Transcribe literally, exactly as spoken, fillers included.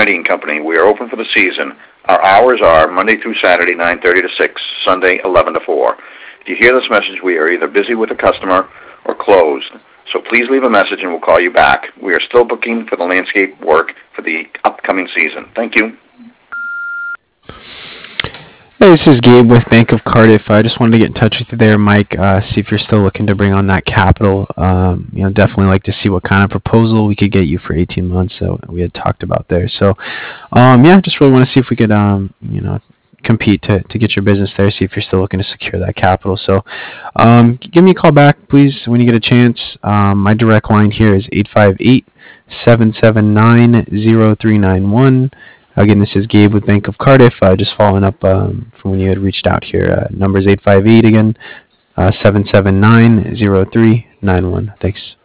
Siding Company. We are open for the season. Our hours are Monday through Saturday, nine thirty to six, Sunday, eleven to four. If you hear this message, we are either busy with a customer or closed. So please leave a message and we'll call you back. We are still booking for the landscape work for the upcoming season. Thank you. Hey, this is Gabe with Bank of Cardiff. I just wanted to get in touch with you there, Mike. Uh, see if you're still looking to bring on that capital. Um, you know, definitely like to see what kind of proposal we could get you for eighteen months. So we had talked about there. So, um, yeah, just really want to see if we could, um, you know, compete to, to get your business there. See if you're still looking to secure that capital. So, um, give me a call back, please, when you get a chance. Um, my direct line here is eight five eight, seven seven nine, zero three nine one. Again, this is Gabe with Bank of Cardiff. Uh, just following up um, from when you had reached out here. Uh, number is eight five eight again, uh, seven seven nine, zero three nine one. Thanks.